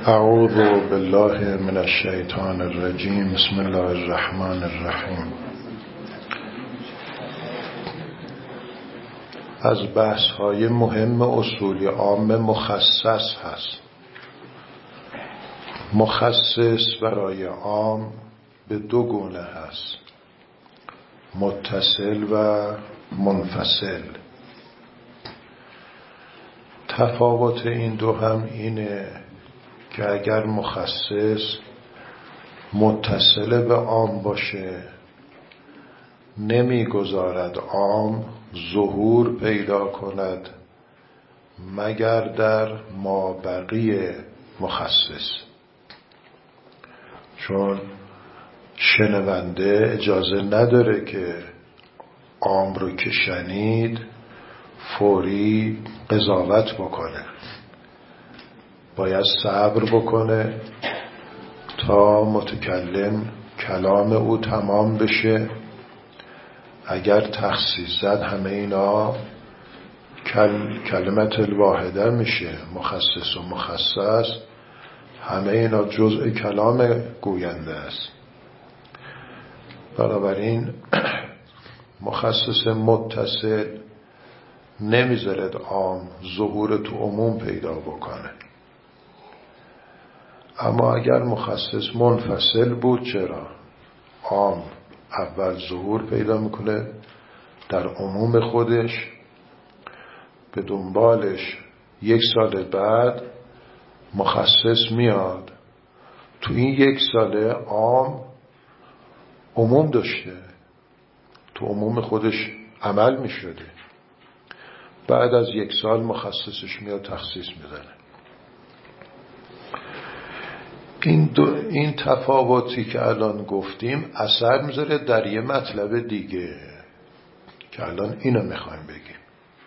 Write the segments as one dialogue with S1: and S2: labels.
S1: اعوذ بالله من الشیطان الرجیم. بسم الله الرحمن الرحیم. از بحث‌های مهم اصولی عام مخصص هست. مخصص برای عام به دو گونه هست: متصل و منفصل. تفاوت این دو هم اینه که اگر مخصص متصل به عام باشه نمیگذارد عام ظهور پیدا کند مگر در مابقی مخصص، چون شنونده اجازه نداره که عام رو که شنید فوری قضاوت بکنه، باید صبر بکنه تا متکلم کلام او تمام بشه. اگر تخصیص زد همه اینا کلمت الواحده میشه، مخصص و مخصص همه اینا جزء کلام گوینده است. بنابراین مخصص متصل نمیذارد عام ظهور تو عموم پیدا بکنه. اما اگر مخصص منفصل بود، چرا؟ عام اول ظهور پیدا میکنه در عموم خودش، به دنبالش 1 سال بعد مخصص میاد. تو این 1 ساله عام عموم داشته، تو عموم خودش عمل میشده، بعد از 1 سال مخصصش میاد تخصیص میزنه. این تفاوتی که الان گفتیم اثر میذاره در یه مطلب دیگه که الان اینو میخوایم بگیم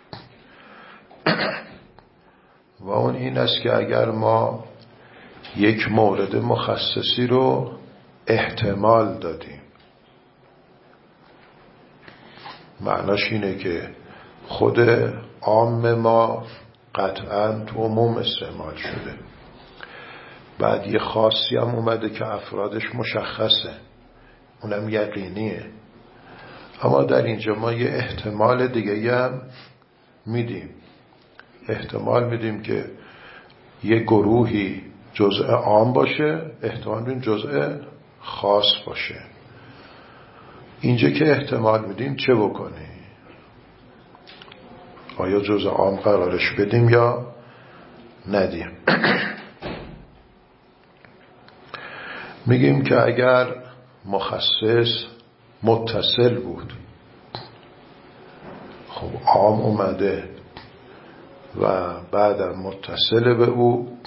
S1: و اون این است که اگر ما یک مورد مخصصی رو احتمال دادیم، معناش اینه که خود عام ما قطعاً تو عموم استعمال شده، بعد یه خاصی هم اومده که افرادش مشخصه، اونم یقینیه، اما در اینجا ما یه احتمال دیگه هم میدیم. احتمال میدیم که یه گروهی جزء عام باشه، احتمال میدیم جزء خاص باشه. اینجا که احتمال میدیم چه بکنیم؟ آیا جزء عام قرارش بدیم یا ندیم؟ میگیم که اگر مخصص متصل بود، خب عام اومده و بعدم متصل به او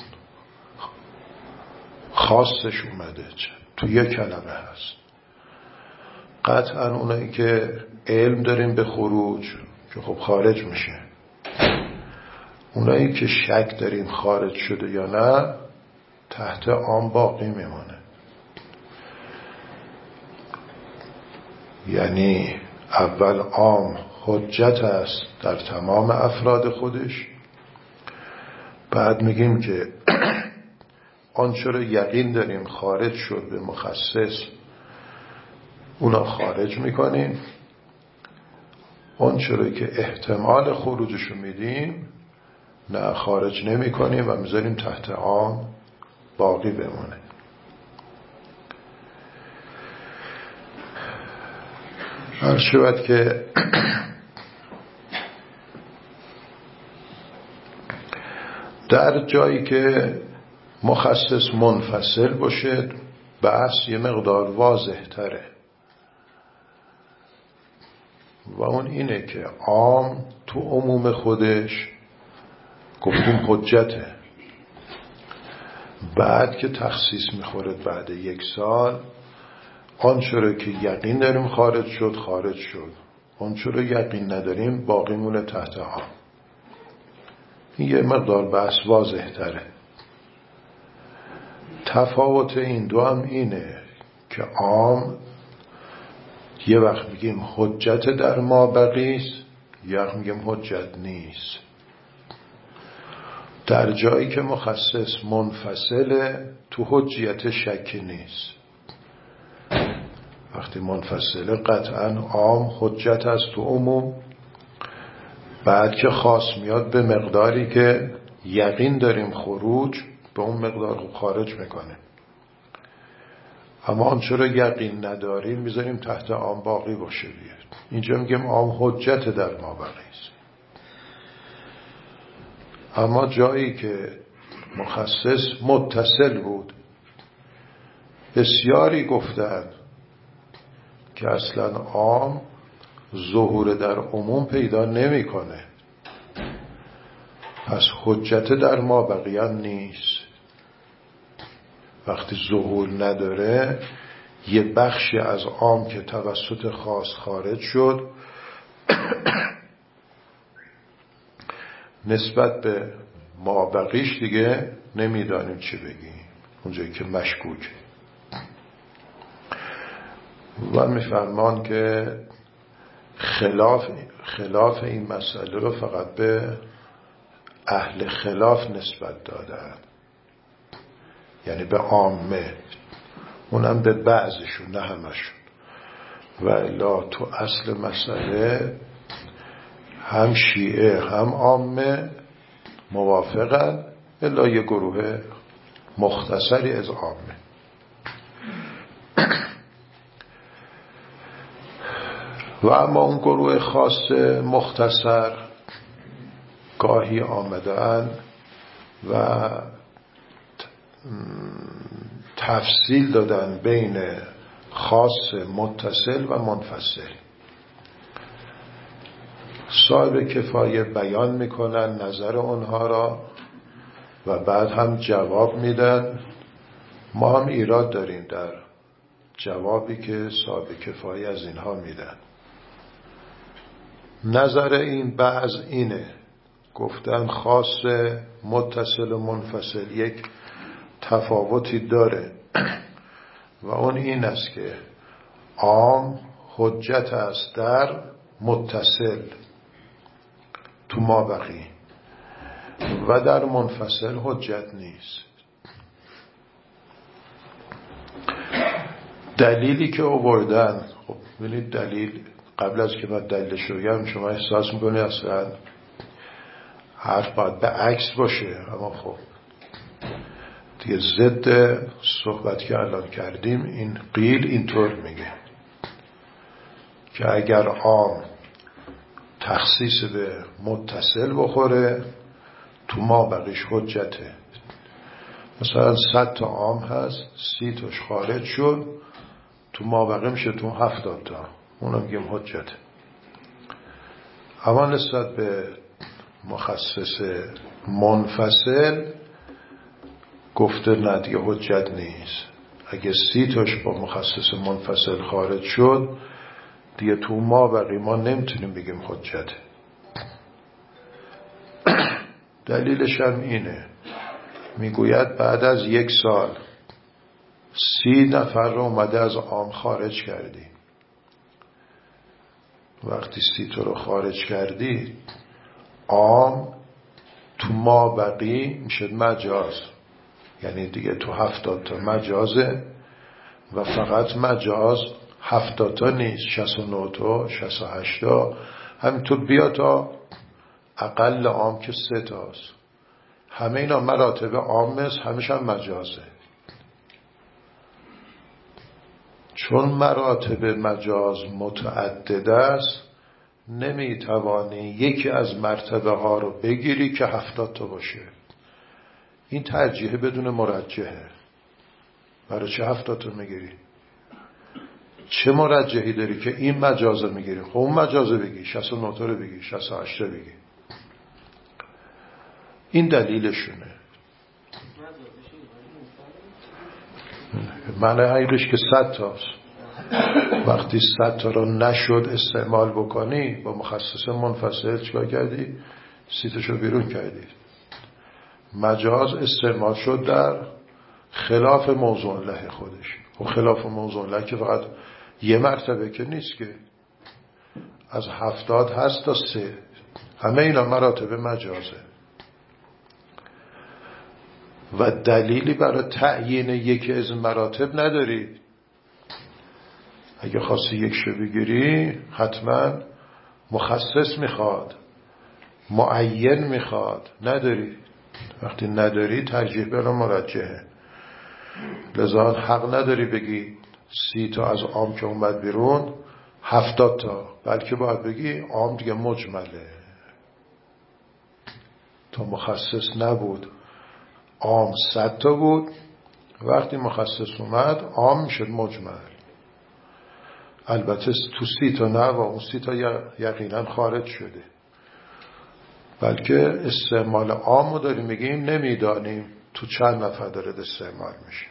S1: خاصش اومده تو یک کلمه هست، قطعا اونایی که علم داریم به خروج که خب خارج میشه، اونایی که شک داریم خارج شده یا نه تحت عام باقی میمونه. یعنی اول عام حجت است در تمام افراد خودش، بعد میگیم که آنچه رو یقین داریم خارج شد به مخصص اونا خارج میکنیم، آنچه رو که احتمال خروجشو میدیم نه خارج نمی کنیم و میذاریم تحت عام باقی بمونه. هر شود که در جایی که مخصص منفصل باشه بحث یه مقدار واضح تره و اون اینه که عام تو عموم خودش گفتیم حجته، بعد که تخصیص میخوره بعد 1 سال آنچه رو که یقین داریم خارج شد خارج شد، آنچه رو یقین نداریم باقی مونه تحت عام. این یه مقدار بحث واضح تره. تفاوت این دو هم اینه که عام یه وقت میگیم حجت در ما بقیست، یه وقت میگیم حجت نیست. در جایی که مخصص منفصله تو حجیت شکی نیست. وقتی منفصله قطعا عام حجت است تو عموم. بعد که خاص میاد به مقداری که یقین داریم خروج، به اون مقدار خارج میکنه. اما آنچه را یقین نداریم میذاریم تحت عام باقی باشه بیاد. اینجا میگیم عام حجت در ما باقی است. اما جایی که مخصص متصل بود، بسیاری گفتند که اصلا عام ظهور در عموم پیدا نمیکنه، پس حجت در ما بقیه نیست. وقتی ظهور نداره، یه بخشی از عام که توسط خاص خارج شد نسبت به ما بقیش دیگه نمیدانیم چی بگیم، اونجایی که مشکوک. و میفرمان که خلاف این مسئله رو فقط به اهل خلاف نسبت دادن، یعنی به عامه، اونم به بعضشون نه همشون. و الا تو اصل مسئله هم شیعه هم عامه موافقن، الا یه گروه مختصری از عامه. و اما اون گروه خاص مختصر گاهی آمدن و تفصیل دادن بین خاص متصل و منفصل. صاحب کفایه بیان میکنن نظر اونها را و بعد هم جواب میدن. ما هم ایراد داریم در جوابی که صاحب کفایه از اینها میدن. نظر این بعض اینه، گفتن خاص متصل و منفصل یک تفاوتی داره و اون این است که عام حجت است در متصل تو ما بقی و در منفصل حجت نیست. دلیلی که آوردن، خب ببینید دلیل، قبل از که من دلیلش رو بگم شما احساس میکنید اصلا حرف باید به عکس باشه، اما خب دیگه ضد صحبت که الان کردیم این قیل اینطور میگه که اگر عام تخصیص به متصل بخوره تو ما بقیش حجته. مثلا 100 تا عام هست، 30 تاش خارج شد، تو ما بقی میشه تو 70 تا، اونم میگیم حجته. اما نسبت به مخصص منفصل گفته نه دیگه حجت نیست. اگه 30 تاش با مخصص منفصل خارج شد دیگه تو ما بقی ما نمیتونیم بگیم حجته. دلیلش هم اینه، میگوید بعد از 1 سال 30 نفر رو اومده از عام خارج کردی. وقتی 30 تا رو خارج کردی، عام تو ما بقی میشه مجاز، یعنی دیگه تو 70 تا مجازه و فقط مجاز 70 تا نیست، 69 تا 68 تا، همینطور بیا تا اقل عام که 3 تاست. همه اینا مراتب عام است، همش هم مجازه. چون مراتب مجاز متعدد است نمیتوانی یکی از مرتبه ها رو بگیری که 70 تا باشه. این ترجیح بدون مرجحه. برای چه 70 تا میگیری؟ چه مرجحی داری که این مجازه میگیری؟ خب اون مجازه بگی، 69 تا رو بگی، 68 تا بگی. این دلیلشونه. معنی حیرش که 100 تاست. وقتی 100 تا رو نشد استعمال بکنی با مخصص منفصل چیکار کردی؟ 30 تاشو بیرون کردی. مجاز استعمال شد در خلاف موضوع له خودش. و خلاف موضوع له که فقط یه مرتبه که نیست، که از 70 هست تا 3. همه اینا مراتب مجازه. و دلیلی برای تعیین یکی از مراتب نداری. اگه خواستی یکشو بگیری حتما مخصص میخواد، معین میخواد، نداری. وقتی نداری ترجیح بلا مرجحه. لذا حق نداری بگی 30 تا از عام که اومد بیرون 70 تا، بلکه باید بگی عام دیگه مجمله. تا مخصص نبود عام 100 تا بود، وقتی مخصص اومد عام میشد مجمل. البته تو 30 تا نه، و اون 30 تا یقینا خارج شده، بلکه استعمال عام رو داریم میگیم نمیدانیم تو چند نفر داره استعمال میشه.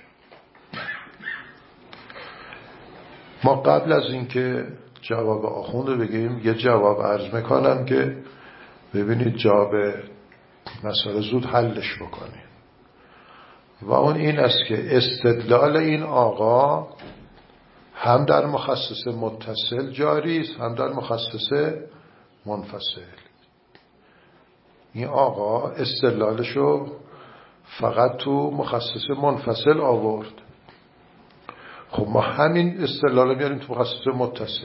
S1: ما قبل از اینکه جواب آخوند رو بگیم یه جواب عرض میکنم که ببینید جواب مسئله زود حلش بکنیم، و اون این است که استدلال این آقا هم در مخصص متصل جاری است هم در مخصص منفصل. این آقا استدلالشو فقط تو مخصص منفصل آورد. خب ما همین استدلال رو میاریم تو مخصص متصل،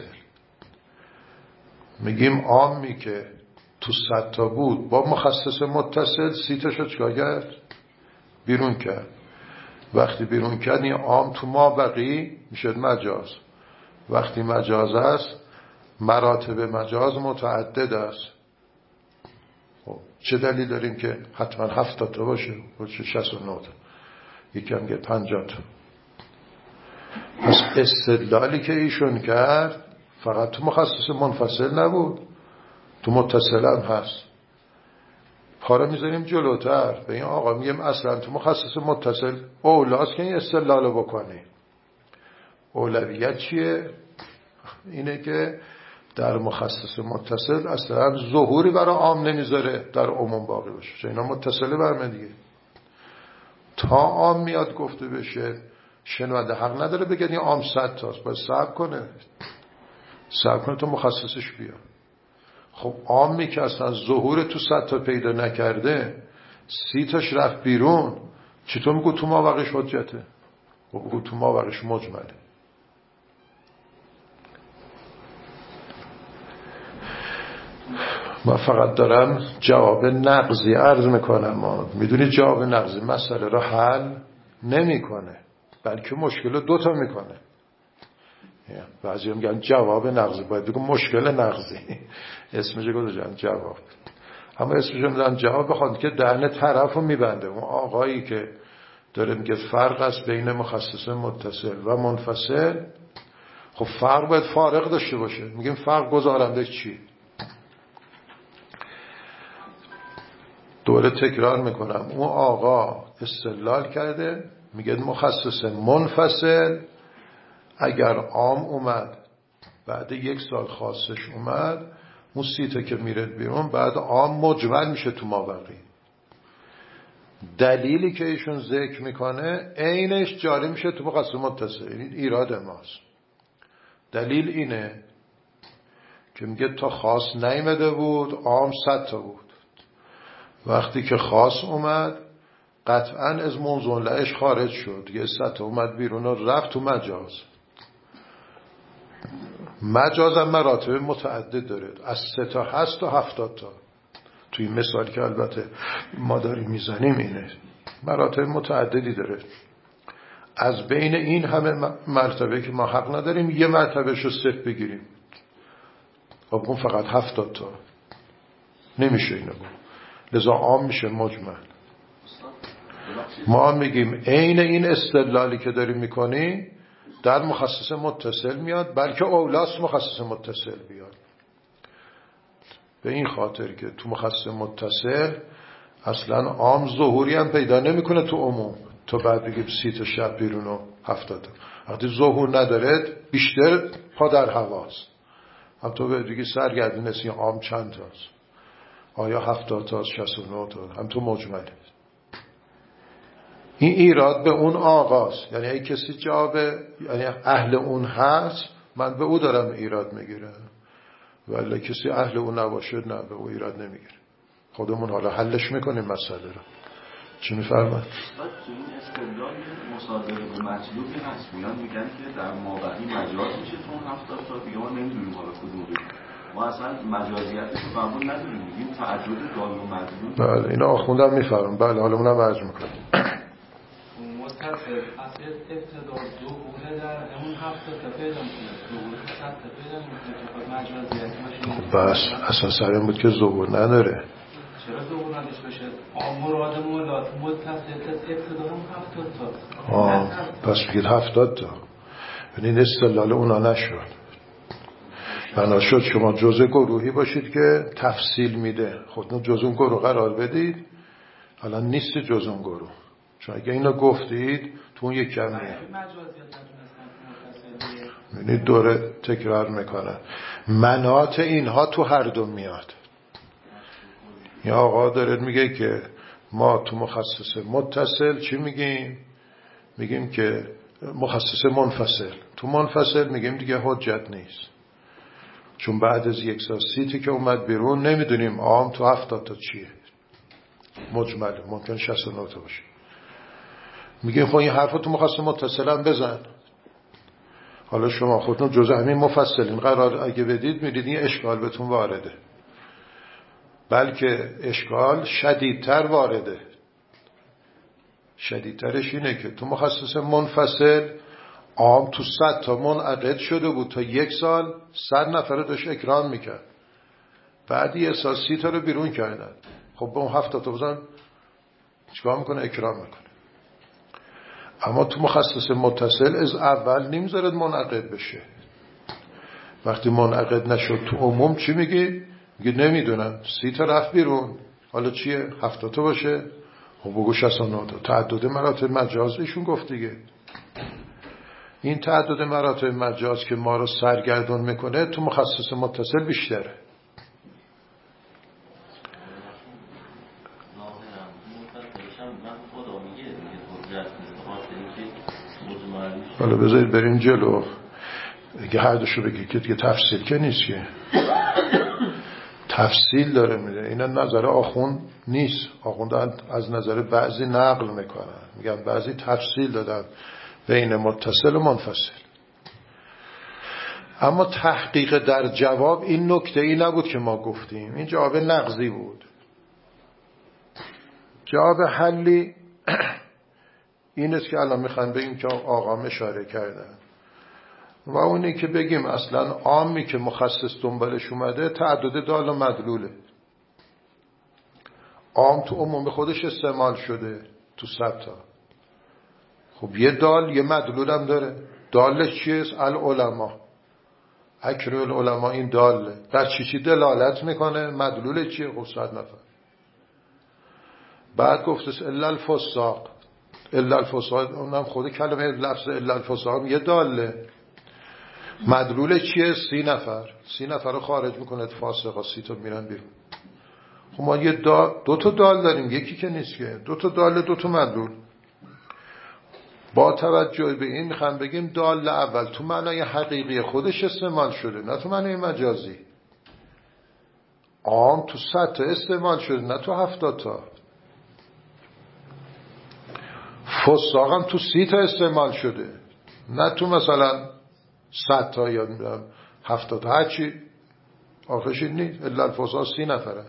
S1: میگیم عامی که تو 100 تا بود با مخصص متصل 30 تاشو چیکار کرد؟ بیرون کرد. وقتی بیرون کرد این عام تو مابقی میشد مجاز. وقتی مجاز است مراتب مجاز متعدد است. خب چه دلیل داریم که حتما 70 تا باشه؟ باشه 69 تا، یکی هم که 50 تا. پس استدلالی که ایشون کرد فقط تو مخصص منفصل نبود، تو متصل هم هست. پاره میذاریم جلوتر به این آقا میگیم اصلا تو مخصص متصل اولاست که این استدلال بکنی. اولویت چیه؟ اینه که در مخصص متصل اصلا ظهوری برای عام نمیذاره در عموم باقی باشه، چون اینا متصله برمه دیگه. تا عام میاد گفته بشه شنونده حق نداره بگه این عام 100 تاست، باید صبر کنه تا مخصصش بیاد. خب عامی که اصلا ظهور تو 100 تا پیدا نکرده 30 تاش رفت بیرون، چطور میگو تو مابقیش حجته؟ خب بگو تو مابقیش مجمله. من فقط دارم جواب نقضی عرض میکنم. میدونی جواب نقضی مسئله رو حل نمیکنه، بلکه مشکل رو 2 تا میکنه. بعضی هم میگن جواب نقضی، باید بگم مشکل نقضی. اسمش گذاشتن جواب، اما اسمش میذارن جواب بخواد که دهن طرف رو میبنده. اون آقایی که داره میگه فرق است بین مخصص متصل و منفصل، خب فرق باید فارق داشته باشه. میگیم فرق گذارنده چی؟ دوره تکرار میکنم. اون آقا استدلال کرده میگه مخصص منفصل اگر عام اومد بعد 1 سال خاصش اومد، اون 30 تا که میره بیرون بعد عام مجمل میشه تو مابقی. دلیلی که ایشون ذکر میکنه عینش جاری میشه تو مخصص متصل. این ایراد ماست. دلیل اینه که میگه تا خاص نیامده بود عام 100 تا بود، وقتی که خاص اومد قطعا از موضوع لعش خارج شد، یه 100 تا اومد بیرون و رفت تو مجاز. مجاز هم مراتب متعدد داره، از 3 تا هست تا 70 تا. توی مثالی که البته ما داریم میزنیم اینه مراتب متعددی داره. از بین این همه مرتبه که ما حق نداریم یه مرتبه شو صفر بگیریم، خب اون فقط 70 تا نمیشه اینو بود. لذا عام میشه مجمل. ما میگیم عین این استدلالی که داریم میکنی در مخصص متصل میاد، بلکه اولاست مخصص متصل بیاد. به این خاطر که تو مخصص متصل اصلا عام ظهوری هم پیدا نمیکنه تو عموم، تو بعد بگیم 30 تا شب بیرون و 70 تا. وقتی ظهور نداره بیشتر پا در هواست. هم تو به دیگه سرگردون است این عام چند تاست، آیا 70 تاست 69 تا، هم تو مجمله. این ایراد به اون آقاست. یعنی اگه کسی جواب یعنی اهل اون هست من به او دارم ایراد میگیرم، ولی کسی اهل اون نباشه نه به او ایراد نمیگیره. خودمون حالا حلش میکنیم مسئله رو. چی میفرماد؟
S2: تو این استدلال مصادره به مطلوبی هست، میگن که در مابقی مجاز میشه تو اون 70 تا دیگه ما نمیدونیم حالا کدوم بگیم. ما اصلا مجازیتش رو قبول نداریم، میگیم تعدد دال و مدلول.
S1: بله اینا آخوندم میفرم. بله حالا اونم عرض میکنم.
S3: متصل اصل ابتدا ظهور در همون 70 تا پیدا میشه، ظهور 100 تا پیدا میشه، مجازیت باشه.
S1: بس اصلا سرم بود که ظهور نداره.
S3: چرا ظهور نداشته باشه؟ مراد مولات متصل ابتدا هم 70 تا.
S1: پس بگید 70 تا. یعنی استدلال اونا نشد. بنا شد شما جزء گروهی باشید که تفصیل میده. خودتون جزء اون گروه قرار بدید. حالا نیست جزء اون گروه. چون اگه اینو گفتید تو اون یک کمیه. یعنی دوره تکرار میکنن. منات اینها تو هر دو میاد. یا آقا داره میگه که ما تو مخصص متصل چی میگیم؟ میگیم که مخصص منفصل. تو منفصل میگیم دیگه حجت نیست. چون بعد از یک سال سیتی که اومد بیرون نمیدونیم عام تو 70 تا چیه. مجمله ممکن 69 تا باشه. میگیم خب این حرفا تو مخصص متصل هم بزن. حالا شما خودتون جزء همین مفصلین قرار اگه بدید میدید این اشکال بهتون وارده. بلکه اشکال شدیدتر وارده. شدیدترش اینه که تو مخصص منفصل عام تو 100 تا منعقد شده بود تا یک سال 100 نفر داشت اکرام میکرد. بعد یه سال 30 تا رو بیرون کردن. خب با اون 70 تا بزن چیکار میکنه؟ اکرام میکنه. اما تو مخصص متصل از اول نمیذارد منعقد بشه. وقتی منعقد نشد تو عموم چی میگی؟ میگه نمیدونم 30 تا رفت بیرون، حالا چیه؟ 70 تا باشه. خب بگو 69 تا. تعدد مراتب مجاز ایشون گفت دیگه. این تعدد مراتب مجاز که ما رو سرگردون میکنه تو مخصص متصل بیشتره. حالا بذارید بریم جلو. اگه هر دوشو بگید که تفصیل که نیست که تفصیل داره میده. اینا نظر آخوند نیست. آخوند از نظر بعضی نقل میکنن، میگن بعضی تفصیل دادن بین متصل و منفصل. اما تحقیق در جواب این نکته ای نبود که ما گفتیم. این جواب نقضی بود. جواب حلی این است که الان میخوان بگیم که آقا اشاره کردن و اونی که بگیم اصلا عامی که مخصص دنبالش اومده تعدد دال و مدلوله. عام تو عموم خودش استعمال شده تو 100 تا. خب یه دال یه مدلول هم داره. دالش چیست؟ العلماء. اکرم العلماء این داله. در چی دلالت میکنه؟ مدلول چیه؟ خب 100 نفر. بعد گفتش الا الفساق. الا الفساق اونم خود کلمه لفظ الا الفساق یه داله. مدلول چیه؟ 30 نفر. 30 نفر رو خارج میکنه فاسقا 30 تا میرن بیرون. خب ما یه دو تا دال داریم، یکی که نیست که. 2 تا دال 2 تا مدلول. با توجه به این میخوام بگیم دال اول تو معنای حقیقی خودش استعمال شده، نه تو معنای مجازی. عام تو 100 تا استعمال شده، نه تو 70 تا. فساق هم تو 30 تا استعمال شده، نه تو مثلا 100 تا یا 70 تا. هرچی آخرش نیست. الا الفساق 30 نفره.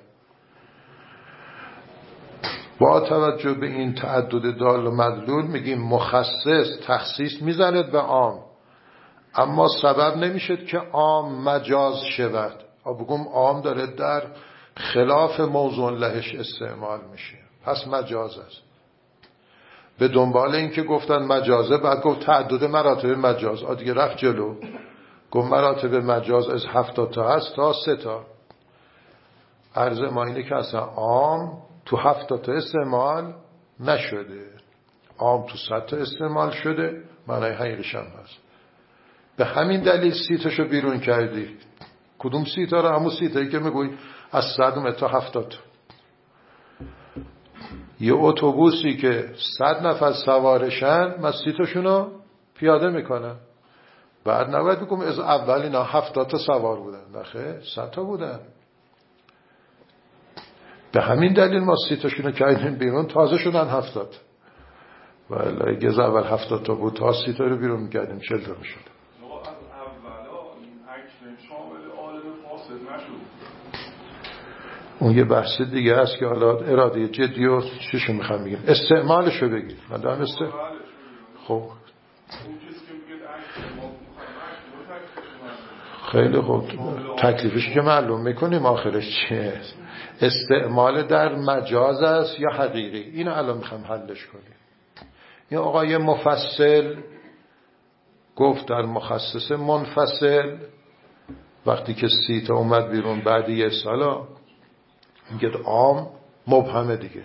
S1: با توجه به این تعدد دال و مدلول میگیم مخصص تخصیص میزند به عام، اما سبب نمیشد که عام مجاز شود. بگم عام داره در خلاف موضوع لهش استعمال میشه، پس مجاز است. به دنبال این که گفتن مجازه، بعد گفت تعدد مراتب مجاز. دیگه رفت جلو گفت مراتب مجاز از 70 تا هست تا 3 تا. عرض ما اینه که اصلا عام تو 70 تا استعمال نشده، عام تو 100 تا استعمال شده. معنی حقیقیش هم هست. به همین دلیل 30 تاشو بیرون کردی. کدوم 30 تا رو؟ همون 30 تایی که میگوی از 100 تا 70 تا. یه اتوبوسی که 100 نفر سوارشن، من 30 تاشونو پیاده میکنم. بعد نباید بگم از اول اینا 70 تا سوار بودن، نخیر 100 تا بودن. به همین دلیل ما 30 تاشونو کردیم بیرون، تازه شدن 70. ولی اگه از اول 70 تا بود تا 30 تا رو بیرون میکردیم 40 تا میشد. اون یه بحث دیگه است که حالا اراده جدی و چیشو میخوام بگیم، استعمالشو بگید. من دارم خب خیلی خوب، تکلیفش که معلوم میکنیم آخرش چیه. استعمال در مجاز است یا حقیقی؟ اینو الان میخوام حلش کنیم. این آقای مفصل گفت در مخصص منفصل وقتی که 30 تا اومد بیرون بعد یه سالا، میگه عام مبهمه دیگه.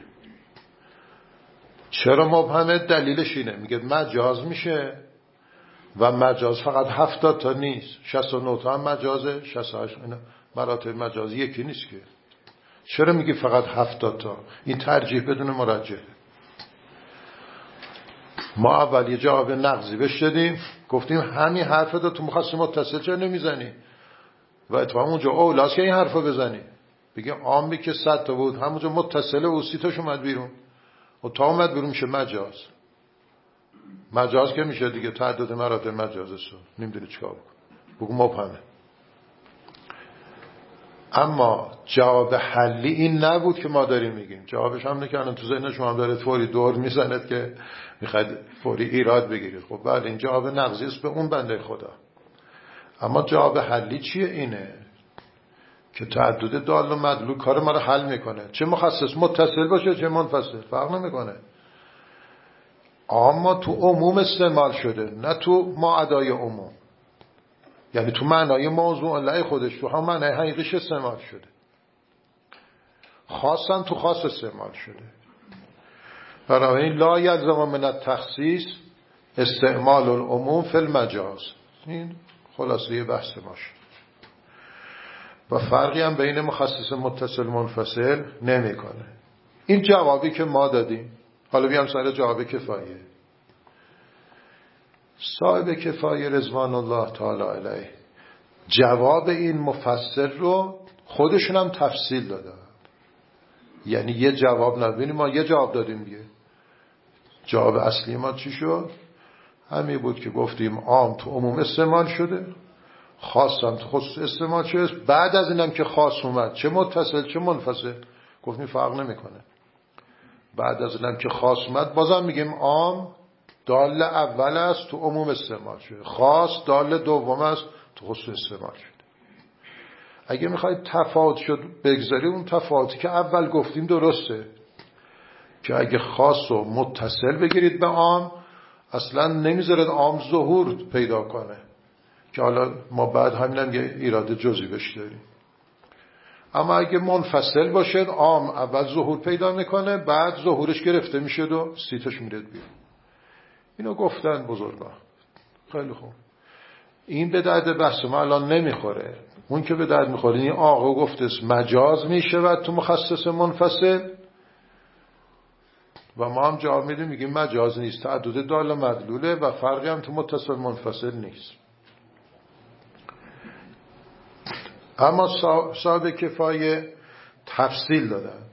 S1: چرا مبهمه؟ دلیلش اینه، میگه مجاز میشه و مجاز فقط 70 تا نیست، 69 تا هم مجازه، 68. اینا مراتب مجازی یکی نیست که. چرا میگه فقط 70 تا؟ این ترجیح بدون مرجح. ما اول یه جواب نقضی بهش دادیم، گفتیم همین حرف رو تو مخصص متصل چرا نمیزنی؟ و اتفاقا اونجا اولاست که این حرف رو بزنی، بگه عامی که 100 تا بود همونجا متصله و 30 تاش اومد بیرون و تا اومد بیرون میشه مجاز. مجاز که میشه دیگه تعدد مراتب مجازه شد، نمیدونی چیکار بکن، بگو مبهمه. اما جواب حلی این نبود که ما داریم میگیم. جوابش هم نکنن تو ذهن شما هم داره فوری دور میزند که میخواد فوری ایراد بگیرید. خب بله این جواب نقضی است به اون بنده خدا. اما جواب حلی چیه؟ اینه که تعدد دال و مدلول کار ما رو حل میکنه، چه مخصص متصل باشه چه منفصل فرق نمیکنه. اما تو عموم استعمال شده، نه تو معادای عموم، یعنی تو معنای موضوع لای خودش، تو هم معنای حقیقیش استعمال شده. خاصا تو خاص استعمال شده. برای این لا یلزم من التخصیص استعمال العموم فی المجاز. این خلاصه بحث ماشه. و فرقی هم بین مخصص متصل منفصل نمیکنه. این جوابی که ما دادیم. حالا بیام سر جواب کفایه. صاحب کفایه رضوان الله تعالی علیه جواب این مفسر رو خودشون هم تفصیل دادن. یعنی یه جواب نبینیم، ما یه جواب دادیم دیگه. جواب اصلی ما چی شد؟ همین بود که گفتیم عام تو عموم استعمال شده، خاص هم تو خصوص استعمال شده. بعد از اینم که خاص اومد چه متصل چه منفصل گفتیم فرق نمیکنه. بعد از اینم که خاص اومد بازم میگیم عام دال اول است تو عموم استعمال شده، خاص دال دوم است تو خصوص استعمال شده. اگه میخواید تفاوت شد بگذاری، اون تفاوتی که اول گفتیم درسته که اگه خاص و متصل بگیرید به عام اصلا نمیذارد عام ظهور پیدا کنه، که حالا ما بعد همینم یه ایراد جزئی بهش داریم. اما اگه منفصل باشد عام اول ظهور پیدا میکنه، بعد ظهورش گرفته میشه و 30 تاش میره بیرون. اینو گفتن بزرگان. خیلی خوب. این به درد بحث ما الان نمیخوره. اون که به درد میخوره این آقا گفته مجاز میشود تو مخصص منفصل و ما هم جواب میدیم میگیم مجاز نیست، تعدد دال و مدلوله و فرقی هم تو متصل منفصل نیست. اما صاحب کفایه تفصیل دادن.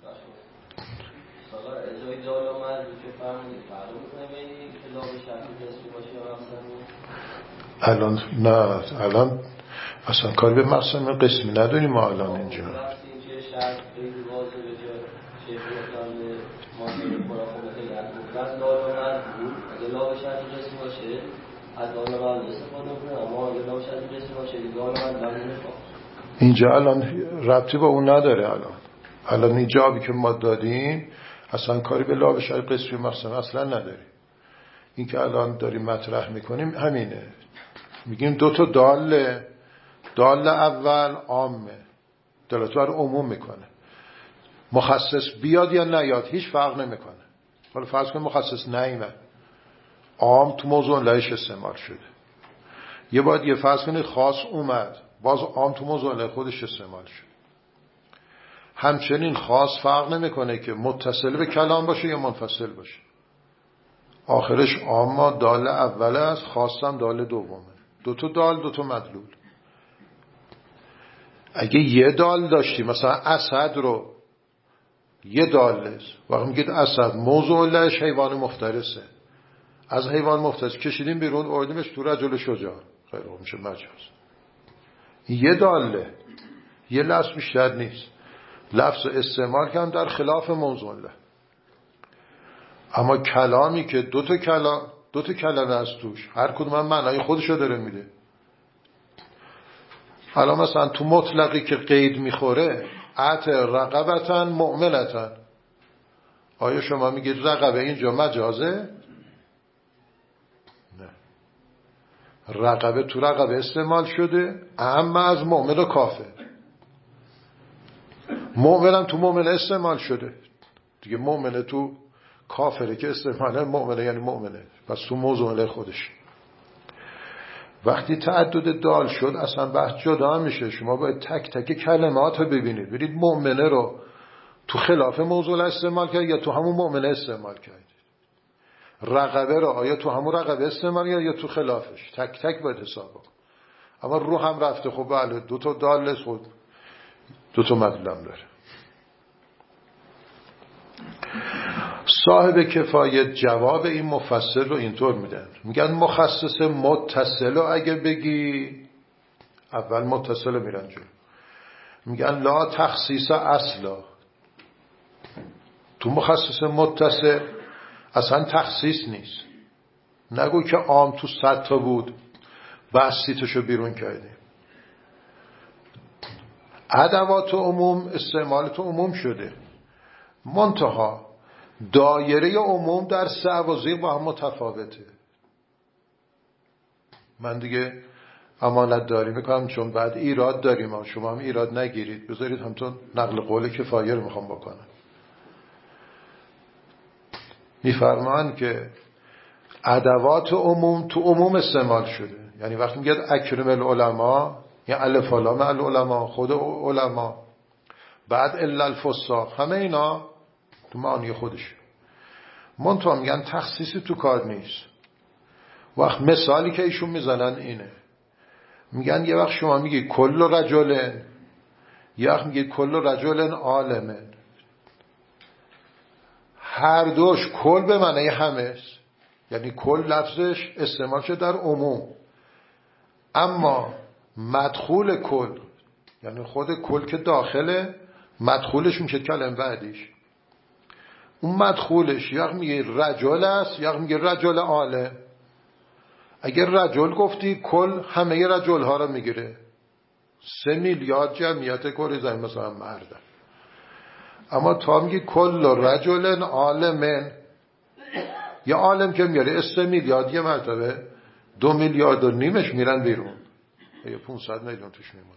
S1: الان نه، الان اصلا کاری به مقسم قسمی نداریم ما الان اینجا. اینجا الان ربطی با اون نداره. الان این جوابی که ما دادیم اصلا کاری به لابه شرط قسمی مقسم اصلا نداریم. این که الان داریم مطرح میکنیم همینه. میگیم دو تا دال اول عامه، دلالت بر عموم میکنه. مخصص بیاد یا نیاد هیچ فرق نمیکنه. حالا فرض کن مخصص نیامد، عام تو موضوع لایش استعمال شده. یه باید یه فرض کنید خاص اومد، باز عام تو موضوع لای خودش استعمال شد. همچنین خاص فرق نمیکنه که متصل به کلام باشه یا منفصل باشه. آخرش عام دال اول است، خاص هم دال دومه. دو تا دال دو تا مدلول. اگه یه دال داشتیم مثلا اسد رو یه داله است. وقتی میگید اسد موضوع لش حیوان مفترسه، از حیوان مفترس کشیدیم بیرون آوردیمش تو رجل شجاع، خیلی خوب میشه مجاز. یه داله، یه لفظ بیشتر نیست. لفظ استعمال کردم در خلاف موضوع له. اما کلامی که دو تا کلمه از توش هر کدوم هم معنای خودشو داره میده. حالا مثلا تو مطلقی که قید میخوره ات رقبتن مؤمنتن، آیا شما میگید رقبه اینجا مجازه؟ نه، رقبه تو رقبه استعمال شده، اما از مؤمن و کافر. مؤمنم تو مؤمن استعمال شده دیگه، مؤمنه تو کافره که استعماله مؤمنه یعنی مؤمنه، پس تو موضوع خودش. وقتی تعدد دال شد اصلا بحث جدا میشه. شما باید تک تک کلمات رو ببینید، برید مؤمنه رو تو خلاف موضوع استعمال کرد یا تو همون مؤمنه استعمال کرد. رقبه رو آیا تو همون رقبه استعمال کرد یا تو خلافش، تک تک باید حساب کن. اما رو هم رفته، خب بله دو تا دال خود دو تا مطلب داره. صاحب کفایت جواب این مفسر رو اینطور میدن، میگن مخصص متصل اگه بگی، اول متصل میرن جلو، میگن لا تخصیص اصلا. تو مخصص متصل اصلا تخصیص نیست. نگو که عام تو 100 تا بود بسیطشو بیرون کردیم. ادوات عموم استعمال تو عموم شده، منتها دایره عموم در سعوازی با هم متفاوته. من دیگه امانت داری میکنم چون بعد ایراد داریم، شما هم ایراد نگیرید، بذارید همتون نقل قول کفایه رو میخوام بکنم. میفرمان که ادوات عموم تو عموم استعمال شده، یعنی وقتی میگید اکرم العلماء یعنی الف و لام العلماء، خود علما، بعد الا الفساق، همه اینا تو معانی خودش. منتها میگن تخصیصی تو کار نیست. وقت مثالی که ایشون میزنن اینه، میگن یه وقت شما میگی کل رجلن، یه وقت میگی کل رجلن عالمن، هر دوش کل به معنی همه است، یعنی کل لفظش استعمال شده در عموم، اما مدخول کل یعنی خود کل که داخله، مدخولش میشه کلمه بعدیش. اون مدخولش یا میگه رجل است یا میگه رجل عالم. اگر رجل گفتی کل همه رجل ها رو میگیره، 3 میلیارد جمعیت کل زمین مثلا مردن. اما تا میگه کل رجل عالمن، یا عالم که میاره 3 میلیارد یه مرتبه 2 میلیارد و نیمش میرن بیرون، یا 500 میلیون توش میمونه.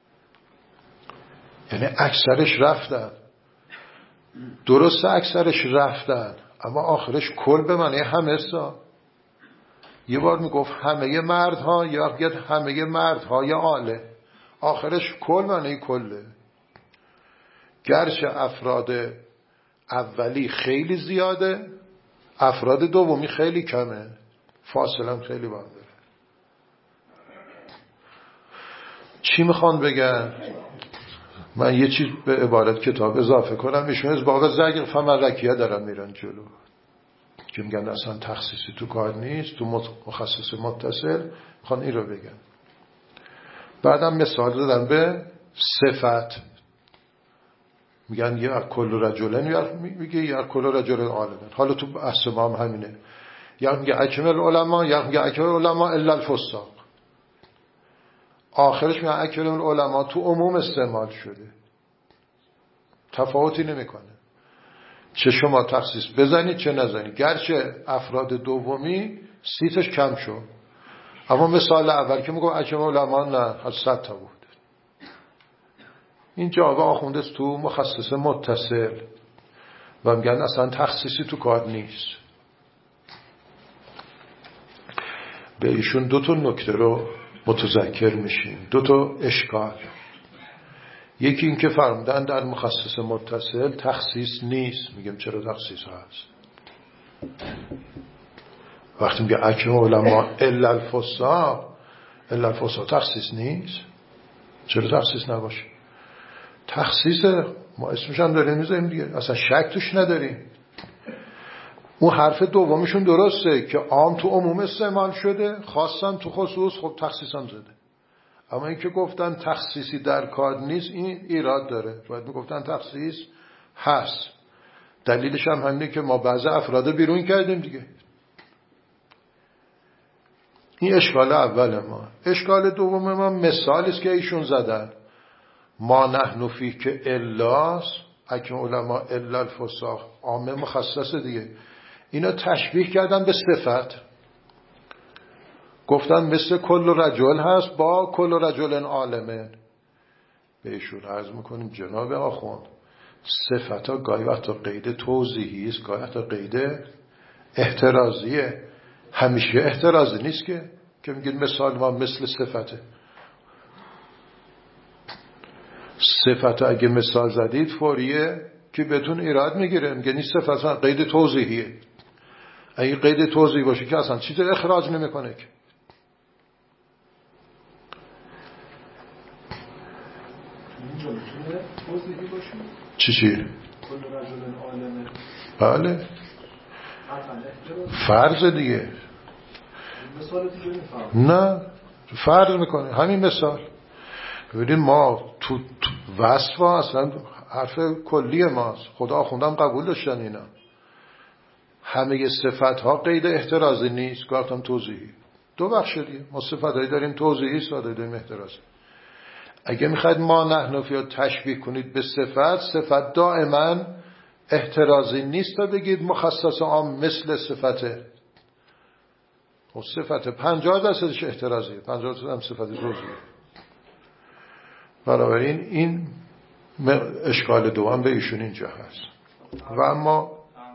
S1: یعنی اکثرش رفتن، درسته اکثرش رفتن، اما آخرش کل به معنی همه سا. یه بار میگفت همه مردها، یا بگید همه مردهای عاله، آخرش کل معنی کله. گرچه افراد اولی خیلی زیاده، افراد دومی خیلی کمه، فاصله هم خیلی باید داره. چی میخوان بگن؟ من یه چیز به عبارت کتاب اضافه کنم، ایشون از باب زجر فمرکیه دارن میرن جلو که میگن اصلا تخصیصی تو کار نیست، تو مخصص متصل میخوان این رو بگن. بعدم مثال دادن به صفت، میگن یا کل رجلن، یا میگه یا کل رجل عالمن. حالا تو بحث ما هم همینه، یا میگه اکمل علما، یا میگه اکمل علما الا الفساق. آخرش میگه اکمل علما تو عموم استعمال شده، تفاوتی نمیکنه چه شما تخصیص بزنید چه نزنید. گرچه افراد دومی سیتش کم شد، اما مثال اول که میگم اکمل علما نه از 100 تا بود. این جواب آخونده تو مخصص متصل و میگن اصلا تخصیصی تو کار نیست. به ایشون 2 تا نکته رو متذکر میشیم، 2 تا اشکال. یکی این که فرمودن در مخصص متصل تخصیص نیست. میگم چرا تخصیص هست؟ وقتی میگه اکرم علما الا الفساق، الا الفساق تخصیص نیست؟ چرا تخصیص نباشه؟ تخصیص ما اسمش هم داریم میذاریم دیگه، اصلا شک توش نداریم. اون حرف دومشون درسته که عام تو عموم استعمال شده، خاصم تو خصوص. خب تخصیصم زده. اما این که گفتن تخصیصی در کار نیست، این ایراد داره. باید میگفتن تخصیص هست. دلیلش هم همینه که ما بعضی افراد بیرون کردیم دیگه. این اشکال اول ما. اشکال دوم ما مثالی است که ایشون زدن. ما نحن فیه که الاست، حکم علما الا الفساق، عامه مخصصه دیگه. اینا تشبیه کردن به صفت، گفتن مثل کل رجل هست با کل رجل عالمه. به ایشون عرض میکنیم جناب آخوند، صفت ها گاهی وقتا قید توضیحی است، گاهی وقتا قید احترازیه. همیشه احترازی نیست که میگید مثال ما مثل صفته. صفت اگه مثال زدید فوریه که بهتون ایراد میگیره، میگه این صفت قید توضیحیه. اگه قید توضیحی باشه که اصلا چیزی اخراج نمیکنه که. چی؟ بله فرض دیگه. نه فرض میکنه همین مثال. ببینید ما تو وصف اصلا حرف کلی ماست. خدا خوندم قبول داشتن اینا. همه صفت ها قید احترازی نیست، گفتم توضیحی. دو بخش دیگه. ما صفت هایی داریم توضیحی، ساده داریم احترازی. اگه میخواید ما نحن فیه تشبیه کنید به صفت دائما احترازی نیست تا بگید مخصص عام مثل صفته. و صفت 50% احترازیه، 50% هم صفت توضیحی. بنابراین این اشکال دوم به ایشون اینجا هست. و اما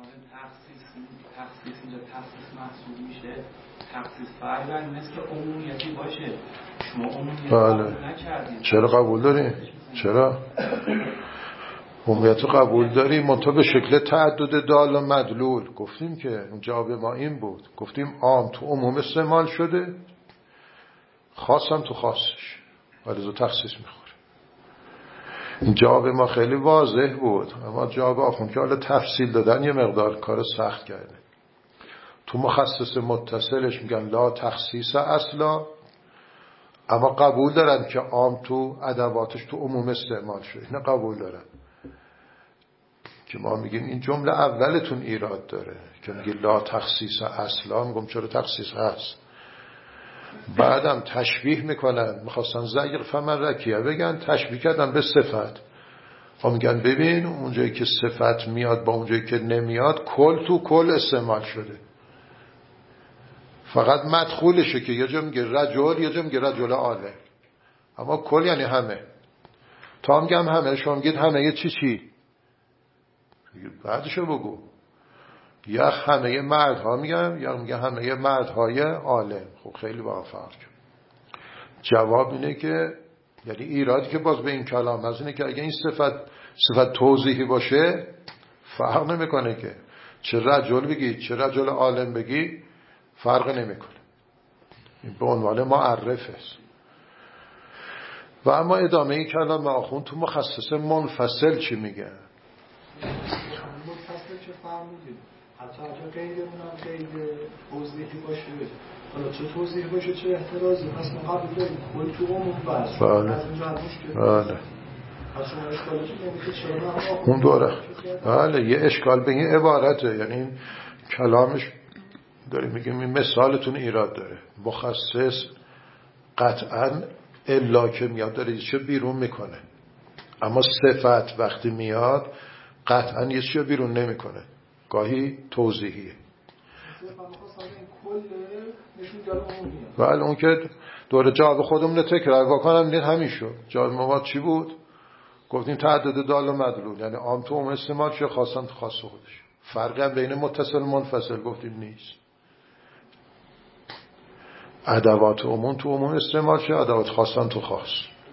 S3: تخصیص محسوب میشه، تخصیص فرقاً مثل عمومیتی باشه. شما عمومیت
S1: قبول
S3: نکردید.
S1: چرا قبول داریم؟ چرا؟ عمومیت قبول داریم منتها به شکل تعدد دال و مدلول. گفتیم که جواب ما این بود، گفتیم عام تو عموم استعمال شده، خاصم تو خاصش، ولی تخصیص میخوره. جواب ما خیلی واضح بود، اما جواب آخوند که حالا تفصیل دادن یه مقدار کار سخت کرده. تو مخصص متصلش میگن لا تخصیص اصلا، اما قبول دارن که عام تو ادواتش تو عموم استعمال شده. اینا قبول دارن که ما میگیم این جمله اولتون ایراد داره که میگه لا تخصیص اصلا. میگم چرا تخصیص هست. بعدم تشبیه میکنن، میخواستن زیر فمن رکیه بگن، تشبیه کردن به صفت. ما میگن ببین اونجایی که صفت میاد با اونجایی که نمیاد کل تو کل استعمال شده. فقط مدخولشه که یه جا میگه رجل، یه جا میگه رجل عالم، اما کل یعنی همه. تا میگم همه، شما میگید همه یه چی بعدشو بگو. یا همه مردها میگم، یا میگه همه مردهای عالم. خب خیلی با فرق. جواب اینه که یعنی ایرادی که باز به این کلام از اینه که اگه این صفت توضیحی باشه فرق نمیکنه که چه رجل بگی چه رجل عالم بگی، فرق نمیکنه. این به عنوان معرف است. و اما ادامه این کلام آخوند تو مخصص منفصل چی میگه؟
S4: منفصل چه فرمودید؟ حتی اگه قیدمون هم قید توضیحی باشه، حالا چه توضیحی باشه چه احترازی، پس ما قبول داریم کل تو عموم بس.
S1: بله اون دوره. بله یه اشکال به این عبارته، یعنی این کلامش داریم میگیم این مثالتون ایراد داره. مخصص قطعا الا که میاد داره چه بیرون میکنه، اما صفت وقتی میاد قطعا یه چیز بیرون نمیکنه، گاهی توضیحیه. بله اون که دوره جواب خودمون تکرار بکنم نید همین شد. جواب ما چی بود؟ گفتیم تعدد دال و مدلول، یعنی عام تو عموم استعمال شه، خاصم تو خاص خودش. فرقی هم بین متصل و منفصل گفتیم نیست. ادوات عموم تو عموم استعمال شه، ادوات خاصم تو خاص.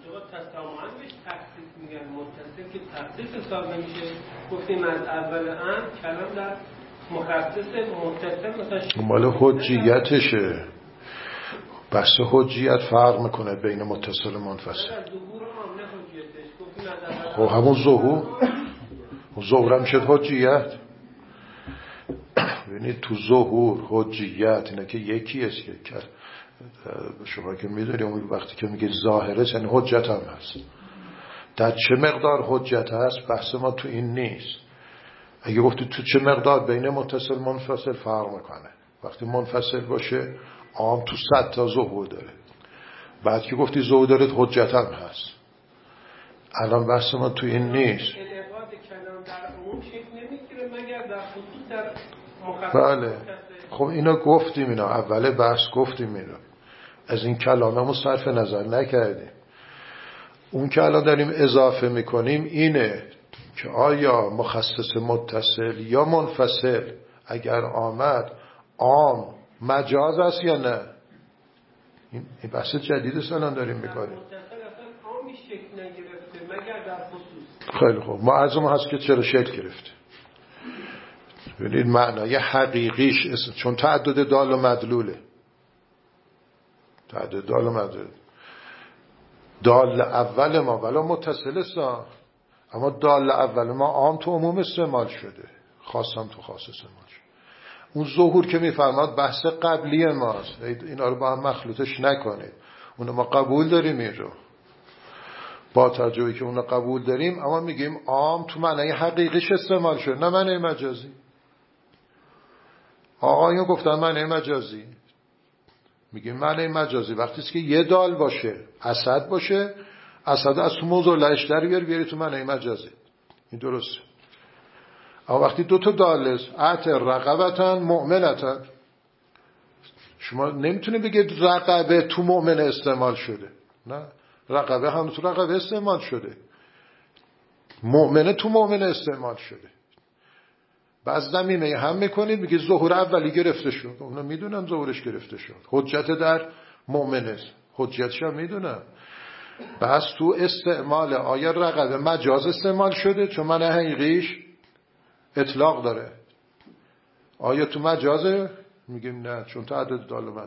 S5: که تخصیص حساب نمیشه. گفتیم از اول امر کلام در مخصص متصل مثلا
S1: مال حجیتشه. بحث حجیت فرق میکنه بین متصل و منفصل. خب همون ظهور هم شد حجیت. ببینید تو ظهور حجیت اینا که یکی است. که شما که میدونید اون وقتی که میگه ظاهره یعنی حجت هم هست. در چه مقدار حجت هست بحث ما تو این نیست. اگه گفتی تو چه مقدار بین متصل منفصل فرق میکنه. وقتی منفصل باشه عام تو 100 تا ظهور داره. بعد که گفتی ظهور داره حجت هم هست. الان بحث ما تو این نیست.
S5: انعقاد کلام در عموم شکل نمیگیره مگر در خصوص در مخصص.
S1: بله خب اینا گفتیم، اینا اول بحث گفتیم، اینا از این کلاممون صرف نظر نکردیم. اون که الان داریم اضافه میکنیم اینه که آیا مخصص متصل یا منفصل اگر آمد عام مجاز است یا نه. این بحث جدید الان داریم میکنیم.
S5: شکل نگرفته مگر در خصوص.
S1: خیلی خوب، معظم هست که چرا شکل گرفته. ببینید معنای حقیقیش چون تعدد دال و مدلوله. تعدد دال و مدلول. دال اول ما ولی متصل است، اما دال اول ما عام تو عموم استعمال شده، خاص هم تو خاص استعمال شده. اون ظهور که میفرماد بحث قبلی ماست، اینا رو با هم مخلوطش نکنید. اون ما قبول داریم این رو، با توجهی که اون قبول داریم، اما میگیم عام تو معنی حقیقیش استعمال شده نه معنی مجازی. آقایون گفتن معنی مجازی. میگیم معنی مجازی وقتی است که یه دال باشه، اسد باشه، اسد از تو موضوع لهش در بیاری تو معنی مجازی. این درسته. اما وقتی دو تا دال است، ات رقبتن مؤمنتن، شما نمیتونید بگید رقبه تو مؤمن استعمال شده. نه، رقبه هم تو رقبه استعمال شده، مؤمنه تو مؤمنه استعمال شده. بعض زمینه هم میکنید میگه ظهور اولی گرفته شد. اونا میدونن ظهورش گرفته شد، حجت در مؤمنه، حجتش هم میدونن. بس تو استعمال آیا رقبه مجاز استعمال شده چون من حقیقیش اطلاق داره. آیا تو مجازه؟ میگیم نه چون تعدد دال و مدلول.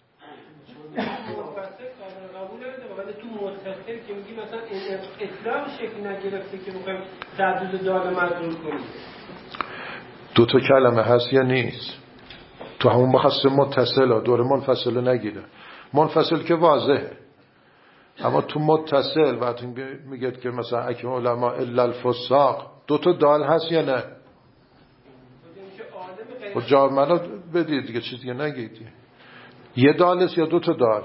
S5: ولی تو متصل که میگی مثلا اطلاق شکل نگرفته که میخوایم تعدد دال و مدلول کنیم.
S1: دو تا کلمه هست یا نیست؟ تو همون مخصص متصل دور منفصل نگیره. منفصل که واضحه، اما تو متصل وقتی میگید که مثلا اکم علما الا الفساق دو تا دال هست یا نه؟ و جا منو بدید دیگه، چیز دیگه نگید. یه دال است یا دو تا دال؟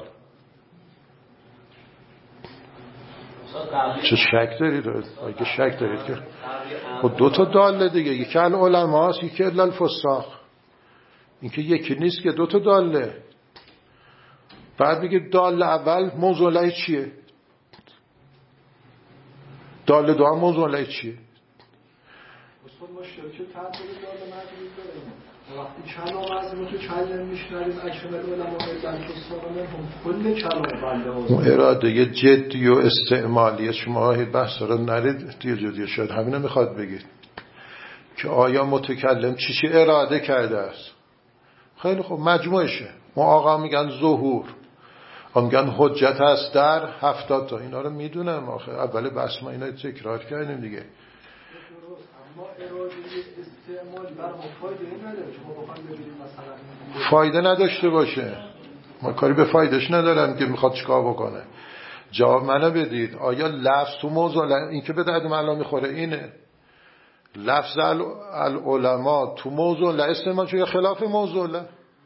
S1: چه شک دارید؟ اگه شک دارید که خود دو تا داله دیگه، یکی العلماء است یکی الا الفساق. این که یکی نیست که دو تا داله. بعد میگه دال اول موضوع لای چیه؟ دال دو هم موضوع لای چیه؟
S4: اصلا ما شرکت تعدد دال مدلول داریم. وقتی کلام از ما تو کلم میشنویم اکمل علما بلند فساقانه هم کل کلام بنده
S1: اون اراده جدی و استعمالی شما بحث رو نرید دیگه جدی شد. همینو میخواد بگید که آیا متکلم چی اراده کرده است. خیلی خوب مجموعشه. ما آقا میگن ظهور، میگن حجت هست در 70 تا. اینا رو میدونم آخه اول بحث ما اینا تکرار کردیم دیگه.
S4: ما اراده استعمال بر فایده نداره. شما بخواید ببینید مثلا
S1: فایده نداشته باشه، ما کاری به فایدهش ندارم که میخواد چیکار بکنه. جواب منو بدید. آیا لفظ تو موضوع این که به درد من الان میخوره اینه لفظ العلماء تو موضوع لا استعمال شده یا خلاف موضوع لا؟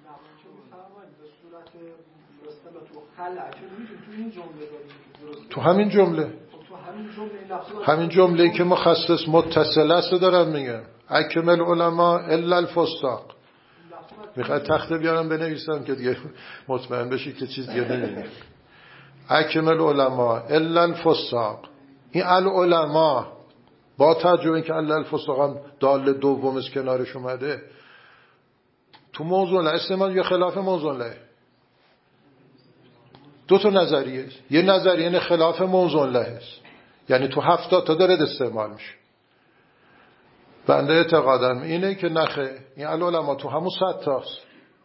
S1: تو همین جمله همین جمله که مخصص متصل است دارم میگم اکمل علما الا الفساق. میخواد تخته بیارم بنویسم که دیگه مطمئن بشی که چیز دیگه نمیگم. اکمل علما الا الفساق. این العلما با توجه اینکه الا الفساق هم دال دوم از کنارش اومده تو موضوع لا استعمال یا خلاف موضوع لا؟ دو تا نظریه. یه نظریه خلاف موضوع لا است، یعنی تو 70 تا داره استعمال میشه. بنده اعتقادم اینه که نخه این العلماء تو همون 100 تاست.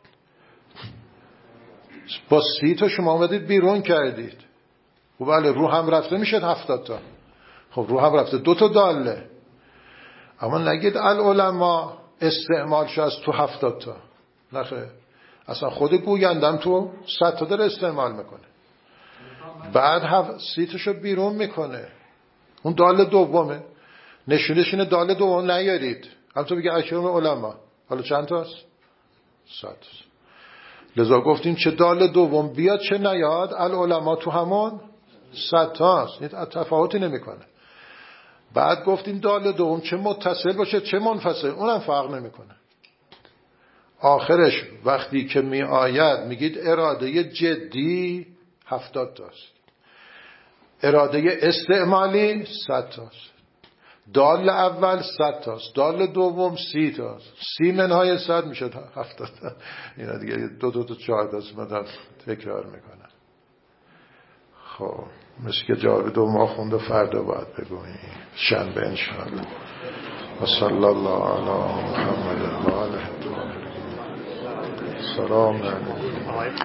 S1: با 30 تا شما اومدید بیرون کردید و بله رو هم رفته میشه 70 تا. خب رو هم رفته 2 تا داله. اما نگید العلماء استعمال شد از تو 70 تا. نخیر، اصلا خود گویندم تو 100 تا داره استعمال میکنه، بعد 30 تاشو بیرون میکنه. اون دال دومه، نشونش اینه دال دوم نیارید. هم تو بگه اکرام علما، حالا چند تاست؟ 100 تاست. لذا گفتیم چه دال دوم بیاد چه نیاد، العلماء تو همون 100 تاست، تفاوتی نمیکنه. بعد گفتیم دال دوم چه متصل باشه چه منفصل، اونم فرق نمیکنه. آخرش وقتی که می آید میگید اراده جدی 70 تاست، اراده استعمالی 100 تاست، دال اول 100 تاست، دال دوم 30 تاست، 30 منهای 100 میشه 70 تا. اینا دیگه 2 تا 4 تاست من تکرار میکنم. خب مثل که جواب 2 ماه خونده فردا باید بگوییم، شنبه انشاءالله. و صلی الله علی محمد و آله الطاهرین. سلام علیکم.